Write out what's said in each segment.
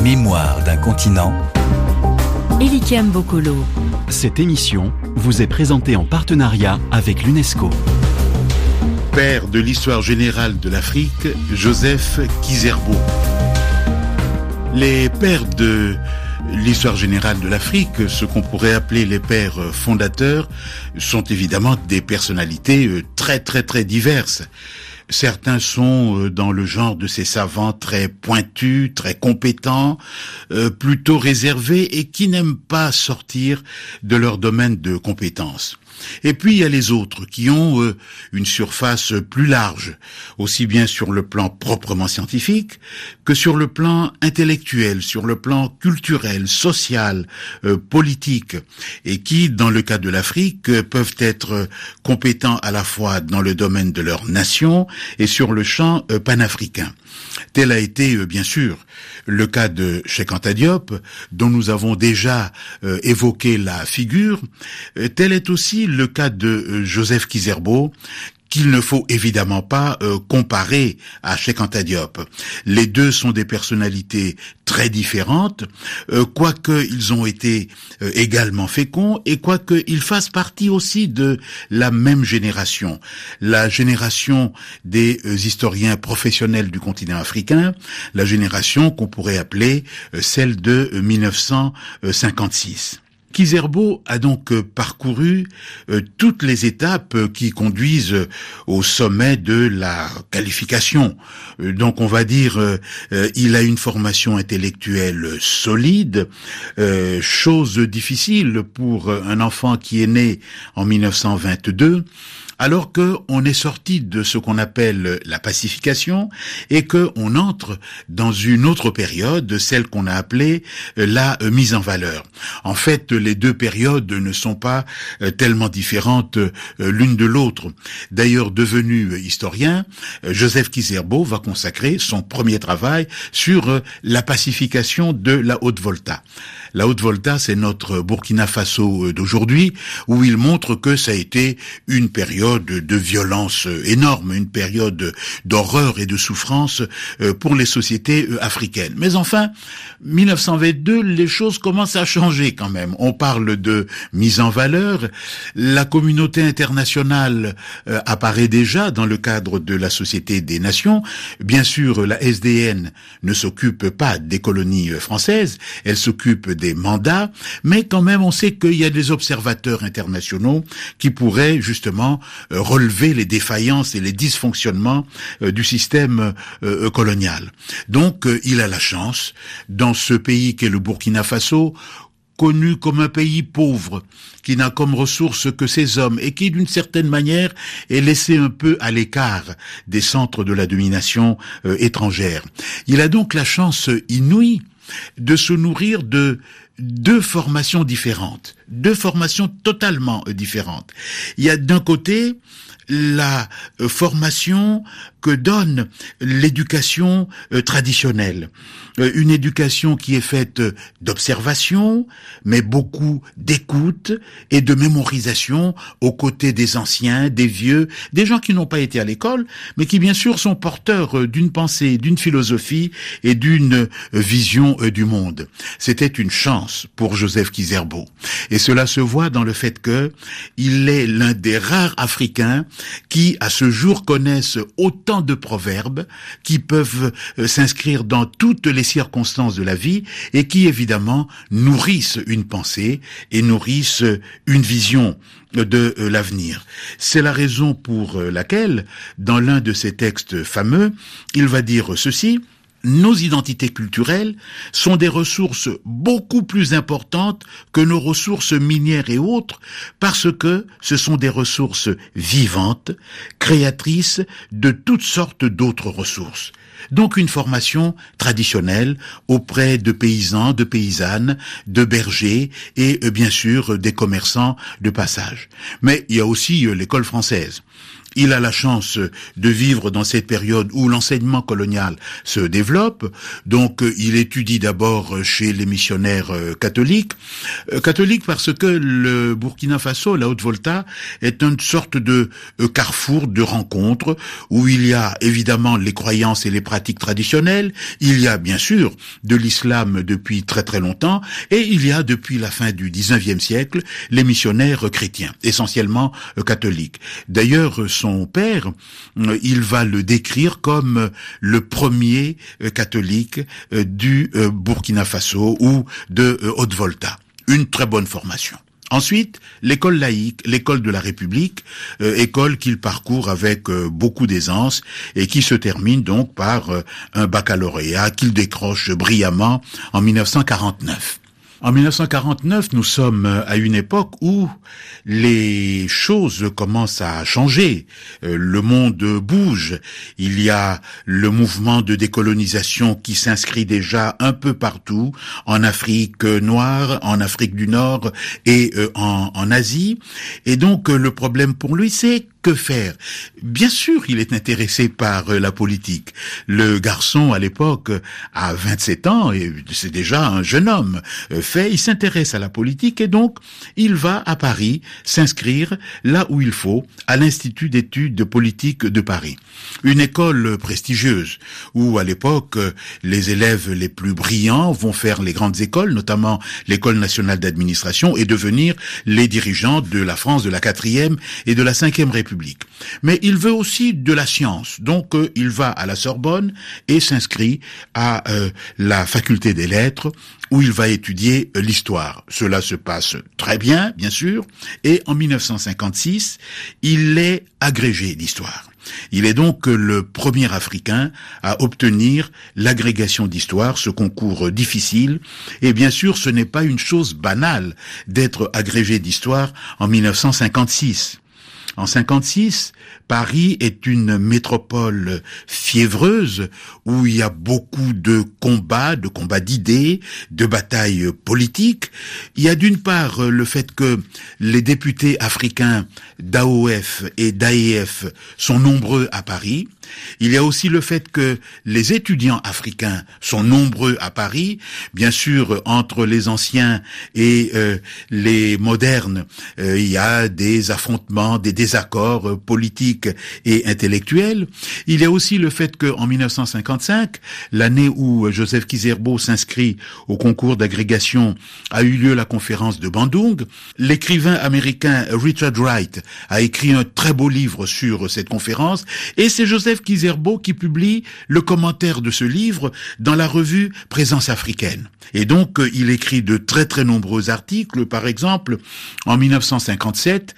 Mémoire d'un continent. Elikiam Bokolo. Cette émission vous est présentée en partenariat avec l'UNESCO. Père de l'histoire générale de l'Afrique, Joseph Kizerbo. Les pères de l'histoire générale de l'Afrique, ce qu'on pourrait appeler les pères fondateurs, sont évidemment des personnalités très diverses. Certains sont dans le genre de ces savants très pointus, très compétents, plutôt réservés et qui n'aiment pas sortir de leur domaine de compétences. Et puis il y a les autres qui ont une surface plus large, aussi bien sur le plan proprement scientifique que sur le plan intellectuel, sur le plan culturel, social, politique, et qui, dans le cas de l'Afrique, peuvent être compétents à la fois dans le domaine de leur nation et sur le champ panafricain. Tel a été, bien sûr, le cas de Cheikh Anta Diop, dont nous avons déjà évoqué la figure. Tel est aussi le cas de Joseph Kizerbo, qu'il ne faut évidemment pas comparer à Cheikh Anta Diop. Les deux sont des personnalités très différentes, quoique ils ont été également féconds et quoique ils fassent partie aussi de la même génération, la génération des historiens professionnels du continent africain, la génération qu'on pourrait appeler celle de 1956. Kizerbo a donc parcouru toutes les étapes qui conduisent au sommet de la qualification. Donc on va dire, il a une formation intellectuelle solide, chose difficile pour un enfant qui est né en 1922, alors que on est sorti de ce qu'on appelle la pacification et que on entre dans une autre période, celle qu'on a appelée la mise en valeur. En fait, les deux périodes ne sont pas tellement différentes l'une de l'autre. D'ailleurs, devenu historien, Joseph Kizerbo va consacrer son premier travail sur la pacification de la Haute-Volta. La Haute-Volta, c'est notre Burkina Faso d'aujourd'hui, où il montre que ça a été une période de violence énorme, une période d'horreur et de souffrance pour les sociétés africaines. Mais enfin, 1922, les choses commencent à changer quand même. On parle de mise en valeur. La communauté internationale apparaît déjà dans le cadre de la Société des Nations. Bien sûr, la SDN ne s'occupe pas des colonies françaises, elle s'occupe des mandats, mais quand même on sait qu'il y a des observateurs internationaux qui pourraient justement relever les défaillances et les dysfonctionnements du système colonial. Donc il a la chance, dans ce pays qu'est le Burkina Faso, connu comme un pays pauvre, qui n'a comme ressource que ses hommes et qui, d'une certaine manière, est laissé un peu à l'écart des centres de la domination étrangère. Il a donc la chance inouïe de se nourrir de deux formations différentes, deux formations totalement différentes. Il y a d'un côté la formation que donne l'éducation traditionnelle. Une éducation qui est faite d'observation, mais beaucoup d'écoute et de mémorisation aux côtés des anciens, des vieux, des gens qui n'ont pas été à l'école, mais qui bien sûr sont porteurs d'une pensée, d'une philosophie et d'une vision du monde. C'était une chance pour Joseph Kizerbo. Et cela se voit dans le fait que il est l'un des rares Africains qui, à ce jour, connaissent autant de proverbes qui peuvent s'inscrire dans toutes les circonstances de la vie et qui, évidemment, nourrissent une pensée et nourrissent une vision de l'avenir. C'est la raison pour laquelle, dans l'un de ses textes fameux, il va dire ceci: nos identités culturelles sont des ressources beaucoup plus importantes que nos ressources minières et autres, parce que ce sont des ressources vivantes, créatrices de toutes sortes d'autres ressources. Donc une formation traditionnelle auprès de paysans, de paysannes, de bergers et bien sûr des commerçants de passage. Mais il y a aussi l'école française. Il a la chance de vivre dans cette période où l'enseignement colonial se développe. Donc, il étudie d'abord chez les missionnaires catholiques. Catholiques parce que le Burkina Faso, la Haute-Volta, est une sorte de carrefour de rencontres où il y a évidemment les croyances et les pratiques traditionnelles. Il y a bien sûr de l'islam depuis très très longtemps et il y a depuis la fin du 19e siècle les missionnaires chrétiens, essentiellement catholiques. D'ailleurs, son père, il va le décrire comme le premier catholique du Burkina Faso ou de Haute-Volta. Une très bonne formation. Ensuite, l'école laïque, l'école de la République, école qu'il parcourt avec beaucoup d'aisance et qui se termine donc par un baccalauréat qu'il décroche brillamment en 1949. En 1949, nous sommes à une époque où les choses commencent à changer. Le monde bouge. Il y a le mouvement de décolonisation qui s'inscrit déjà un peu partout, en Afrique noire, en Afrique du Nord et en Asie. Et donc, le problème pour lui, c'est que faire? Bien sûr, il est intéressé par la politique. Le garçon, à l'époque, a 27 ans, et c'est déjà un jeune homme. Il s'intéresse à la politique, et donc, il va à Paris s'inscrire là où il faut, à l'Institut d'études de politique de Paris. Une école prestigieuse, où à l'époque, les élèves les plus brillants vont faire les grandes écoles, notamment l'École nationale d'administration, et devenir les dirigeants de la France de la 4e et de la 5e République. Mais il veut aussi de la science, donc il va à la Sorbonne et s'inscrit à la faculté des lettres où il va étudier l'histoire. Cela se passe très bien, bien sûr, et en 1956, il est agrégé d'histoire. Il est donc le premier Africain à obtenir l'agrégation d'histoire, ce concours difficile. Et bien sûr, ce n'est pas une chose banale d'être agrégé d'histoire en 1956. En 56, Paris est une métropole fiévreuse où il y a beaucoup de combats d'idées, de batailles politiques. Il y a d'une part le fait que les députés africains d'AOF et d'AEF sont nombreux à Paris. Il y a aussi le fait que les étudiants africains sont nombreux à Paris. Bien sûr, entre les anciens et les modernes, il y a des affrontements, des désaccords politiques et intellectuels. Il y a aussi le fait qu'en 1955, l'année où Joseph Kizerbo s'inscrit au concours d'agrégation, a eu lieu la conférence de Bandung. L'écrivain américain Richard Wright a écrit un très beau livre sur cette conférence et c'est Joseph Kizerbo qui publie le commentaire de ce livre dans la revue Présence africaine. Et donc, il écrit de très très nombreux articles. Par exemple, en 1957,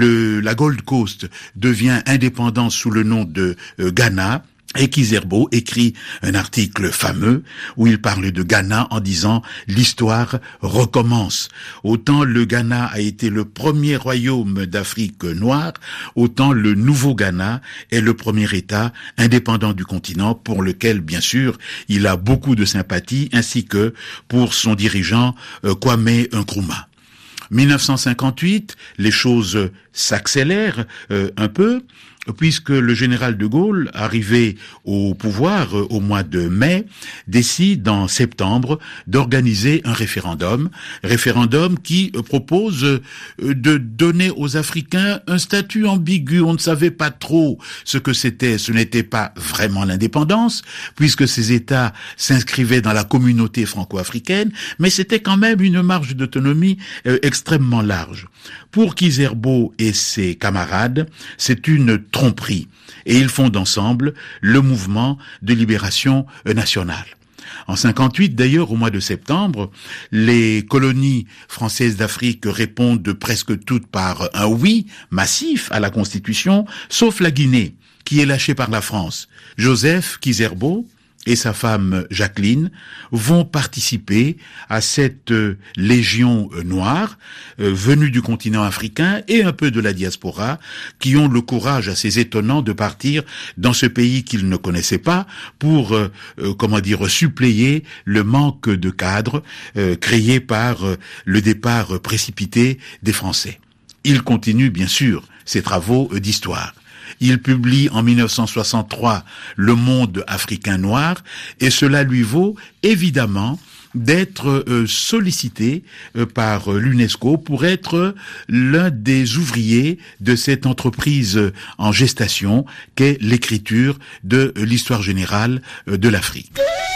la Gold Coast devient indépendante sous le nom de Ghana. Et Kizerbo écrit un article fameux où il parle de Ghana en disant « L'histoire recommence ». Autant le Ghana a été le premier royaume d'Afrique noire, autant le nouveau Ghana est le premier État indépendant du continent pour lequel, bien sûr, il a beaucoup de sympathie, ainsi que pour son dirigeant Kwame Nkrumah. 1958, les choses s'accélèrent un peu, puisque le général de Gaulle, arrivé au pouvoir au mois de mai, décide en septembre d'organiser un référendum qui propose de donner aux Africains un statut ambigu. On ne savait pas trop ce que c'était. Ce n'était pas vraiment l'indépendance, puisque ces États s'inscrivaient dans la communauté franco-africaine, mais c'était quand même une marge d'autonomie extrêmement large. Pour Kizerbo et ses camarades, c'est une tromperie, et ils fondent ensemble le mouvement de libération nationale. En 58, d'ailleurs, au mois de septembre, les colonies françaises d'Afrique répondent presque toutes par un oui massif à la Constitution, sauf la Guinée, qui est lâchée par la France. Joseph Kizerbo et sa femme Jacqueline vont participer à cette légion noire venue du continent africain et un peu de la diaspora qui ont le courage assez étonnant de partir dans ce pays qu'ils ne connaissaient pas pour suppléer le manque de cadres créé par le départ précipité des Français. Ils continuent bien sûr ces travaux d'histoire. Il publie en 1963 Le Monde africain noir, et cela lui vaut évidemment d'être sollicité par l'UNESCO pour être l'un des ouvriers de cette entreprise en gestation qu'est l'écriture de l'histoire générale de l'Afrique.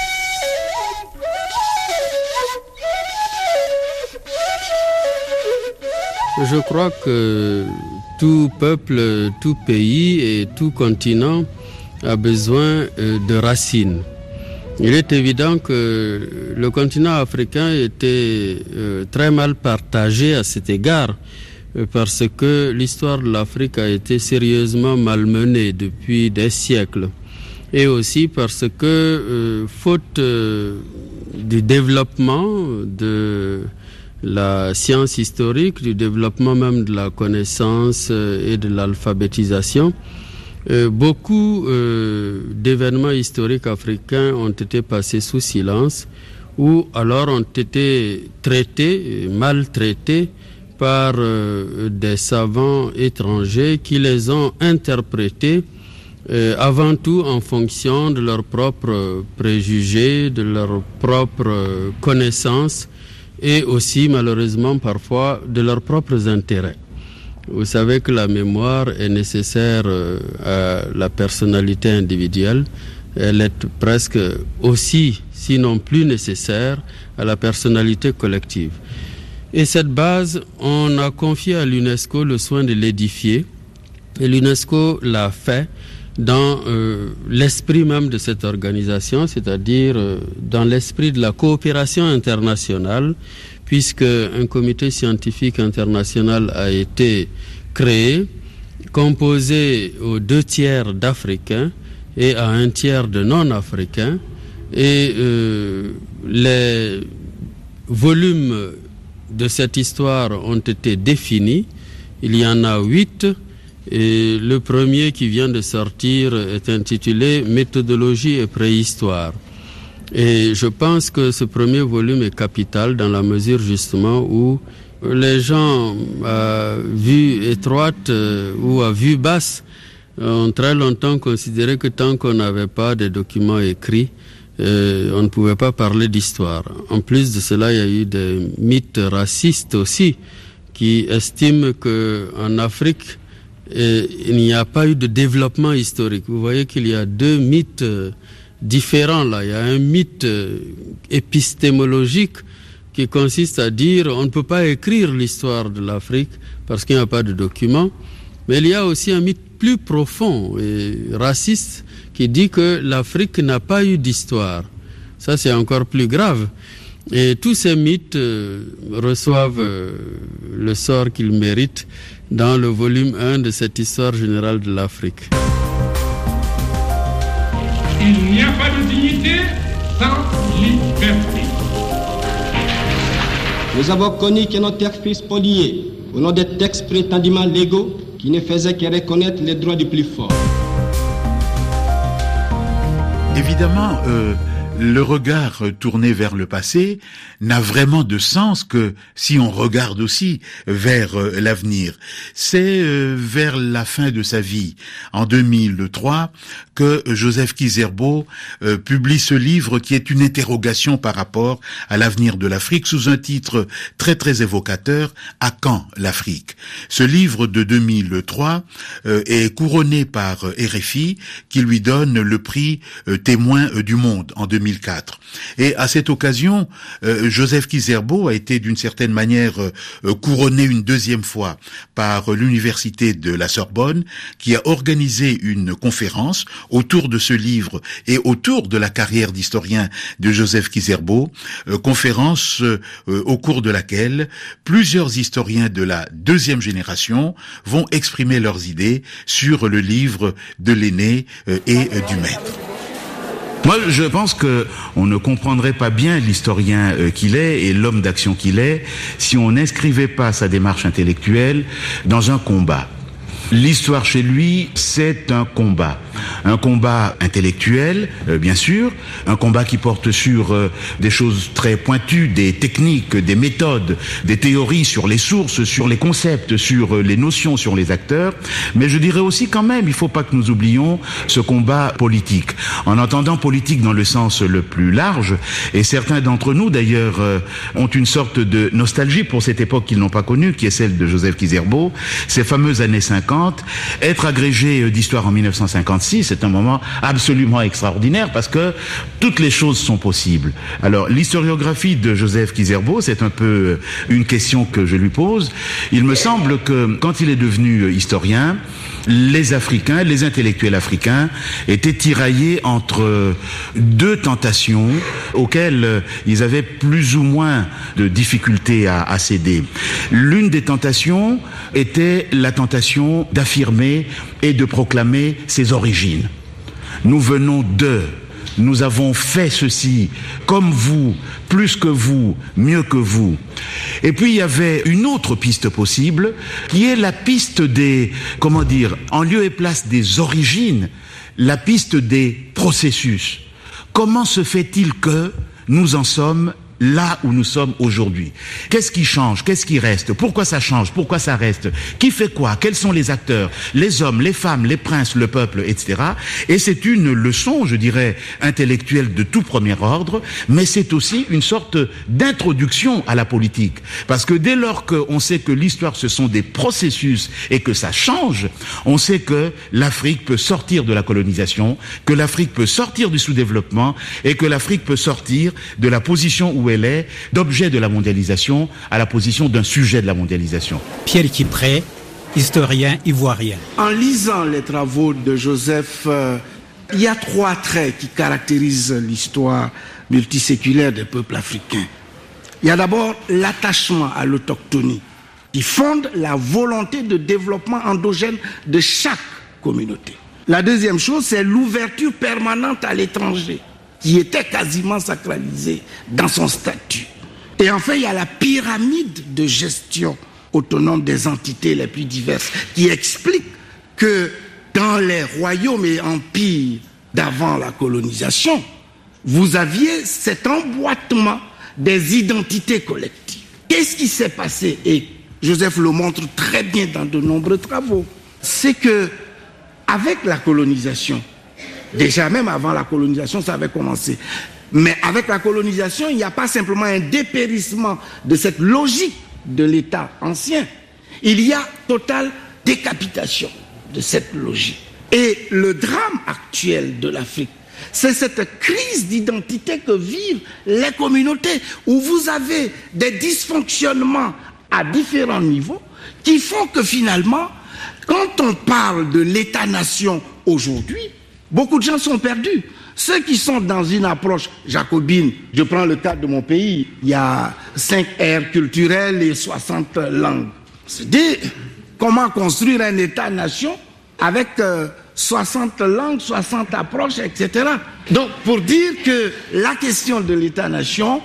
Je crois que tout peuple, tout pays et tout continent a besoin de racines. Il est évident que le continent africain était très mal partagé à cet égard, parce que l'histoire de l'Afrique a été sérieusement malmenée depuis des siècles. Et aussi parce que, faute du développement de la science historique, du développement même de la connaissance et de l'alphabétisation, beaucoup d'événements historiques africains ont été passés sous silence ou alors ont été traités, maltraités par des savants étrangers qui les ont interprétés avant tout en fonction de leurs propres préjugés, de leurs propres connaissances et aussi malheureusement parfois de leurs propres intérêts. Vous savez que la mémoire est nécessaire à la personnalité individuelle. Elle est presque aussi, sinon plus nécessaire, à la personnalité collective. Et cette base, on a confié à l'UNESCO le soin de l'édifier. Et l'UNESCO l'a fait dans l'esprit même de cette organisation, c'est-à-dire dans l'esprit de la coopération internationale, puisque un comité scientifique international a été créé, composé aux 2/3 d'Africains et à 1/3 de non-Africains, et les volumes de cette histoire ont été définis. Il y en a 8, et le premier qui vient de sortir est intitulé « Méthodologie et préhistoire ». Et je pense que ce premier volume est capital dans la mesure justement où les gens à vue étroite ou à vue basse ont très longtemps considéré que tant qu'on n'avait pas de documents écrits, on ne pouvait pas parler d'histoire. En plus de cela, il y a eu des mythes racistes aussi qui estiment qu'en Afrique, il n'y a pas eu de développement historique. Vous voyez qu'il y a deux mythes différents là. Il y a un mythe épistémologique qui consiste à dire on ne peut pas écrire l'histoire de l'Afrique parce qu'il n'y a pas de documents. Mais il y a aussi un mythe plus profond et raciste qui dit que l'Afrique n'a pas eu d'histoire. Ça, c'est encore plus grave. Et tous ces mythes reçoivent le sort qu'ils méritent dans le volume 1 de cette histoire générale de l'Afrique. Il n'y a pas de dignité sans liberté. Nous avons connu que notre terre fut spoliée au nom des textes prétendument légaux qui ne faisaient que reconnaître les droits du plus fort. Évidemment, le regard tourné vers le passé n'a vraiment de sens que si on regarde aussi vers l'avenir. C'est vers la fin de sa vie, en 2003, que Joseph Kizerbo publie ce livre qui est une interrogation par rapport à l'avenir de l'Afrique sous un titre très très évocateur, « À quand l'Afrique ?» Ce livre de 2003 est couronné par RFI qui lui donne le prix Témoin du Monde en 2004. Et à cette occasion, Joseph Kizerbo a été d'une certaine manière couronné une deuxième fois par l'université de la Sorbonne qui a organisé une conférence autour de ce livre et autour de la carrière d'historien de Joseph Kizerbo, conférence au cours de laquelle plusieurs historiens de la deuxième génération vont exprimer leurs idées sur le livre de l'aîné et du maître. Moi, je pense que on ne comprendrait pas bien l'historien qu'il est et l'homme d'action qu'il est si on n'inscrivait pas sa démarche intellectuelle dans un combat. L'histoire chez lui, c'est un combat. un combat intellectuel, bien sûr, un combat qui porte sur des choses très pointues, des techniques, des méthodes, des théories sur les sources, sur les concepts, sur les notions, sur les acteurs, mais je dirais aussi quand même, il ne faut pas que nous oublions ce combat politique. En entendant politique dans le sens le plus large, et certains d'entre nous d'ailleurs ont une sorte de nostalgie pour cette époque qu'ils n'ont pas connue, qui est celle de Joseph Kizerbo, ces fameuses années 50. Être agrégé d'histoire en 1956, c'est un moment absolument extraordinaire parce que toutes les choses sont possibles. Alors, l'historiographie de Joseph Kizerbo, c'est un peu une question que je lui pose. Il me semble que quand il est devenu historien, les Africains, les intellectuels africains étaient tiraillés entre deux tentations auxquelles ils avaient plus ou moins de difficultés à céder. L'une des tentations était la tentation d'affirmer et de proclamer ses origines. Nous venons de... Nous avons fait ceci comme vous, plus que vous, mieux que vous. Et puis il y avait une autre piste possible, qui est la piste des, en lieu et place des origines, la piste des processus. Comment se fait-il que nous en sommes là où nous sommes aujourd'hui? Qu'est-ce qui change? Qu'est-ce qui reste? Pourquoi ça change? Pourquoi ça reste? Qui fait quoi? Quels sont les acteurs? Les hommes, les femmes, les princes, le peuple, etc. Et c'est une leçon, je dirais, intellectuelle de tout premier ordre, mais c'est aussi une sorte d'introduction à la politique. Parce que dès lors qu'on sait que l'histoire, ce sont des processus et que ça change, on sait que l'Afrique peut sortir de la colonisation, que l'Afrique peut sortir du sous-développement et que l'Afrique peut sortir de la position où elle est, d'objet de la mondialisation à la position d'un sujet de la mondialisation. Pierre Kipré, historien ivoirien. En lisant les travaux de Joseph, il y a trois traits qui caractérisent l'histoire multiséculaire des peuples africains. Il y a d'abord l'attachement à l'autochtonie, qui fonde la volonté de développement endogène de chaque communauté. La deuxième chose, c'est l'ouverture permanente à l'étranger, qui était quasiment sacralisé dans son statut. Et enfin, il y a la pyramide de gestion autonome des entités les plus diverses, qui explique que dans les royaumes et empires d'avant la colonisation, vous aviez cet emboîtement des identités collectives. Qu'est-ce qui s'est passé? Et Joseph le montre très bien dans de nombreux travaux. C'est que, avec la colonisation, déjà même avant la colonisation, ça avait commencé. Mais avec la colonisation, il n'y a pas simplement un dépérissement de cette logique de l'État ancien. Il y a totale décapitation de cette logique. Et le drame actuel de l'Afrique, c'est cette crise d'identité que vivent les communautés, où vous avez des dysfonctionnements à différents niveaux qui font que finalement, quand on parle de l'État-nation aujourd'hui, beaucoup de gens sont perdus. Ceux qui sont dans une approche jacobine, je prends le cas de mon pays, il y a 5 aires culturelles et 60 langues. C'est-à-dire, comment construire un État-nation avec 60 langues, 60 approches, etc. Donc, pour dire que la question de l'État-nation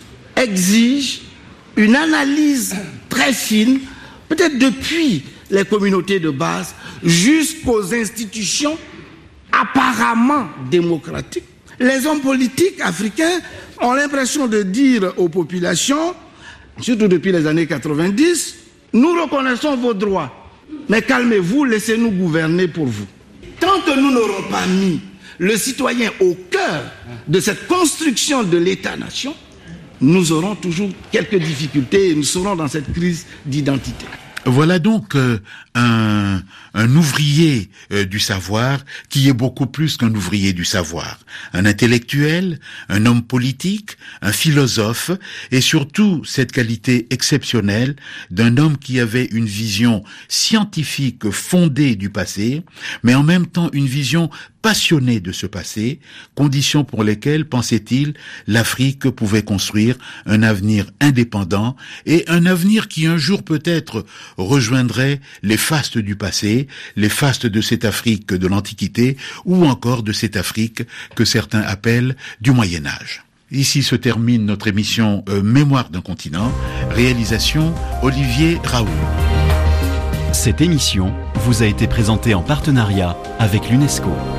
exige une analyse très fine, peut-être depuis les communautés de base jusqu'aux institutions apparemment démocratiques. Les hommes politiques africains ont l'impression de dire aux populations, surtout depuis les années 90, nous reconnaissons vos droits, mais calmez-vous, laissez-nous gouverner pour vous. Tant que nous n'aurons pas mis le citoyen au cœur de cette construction de l'État-nation, nous aurons toujours quelques difficultés et nous serons dans cette crise d'identité. Voilà donc un ouvrier du savoir qui est beaucoup plus qu'un ouvrier du savoir. Un intellectuel, un homme politique, un philosophe et surtout cette qualité exceptionnelle d'un homme qui avait une vision scientifique fondée du passé, mais en même temps une vision passionnée de ce passé, conditions pour lesquelles, pensait-il, l'Afrique pouvait construire un avenir indépendant et un avenir qui un jour peut-être rejoindrait les fastes du passé, les fastes de cette Afrique de l'Antiquité ou encore de cette Afrique que certains appellent du Moyen-Âge. Ici se termine notre émission Mémoire d'un continent, réalisation Olivier Raoult. Cette émission vous a été présentée en partenariat avec l'UNESCO.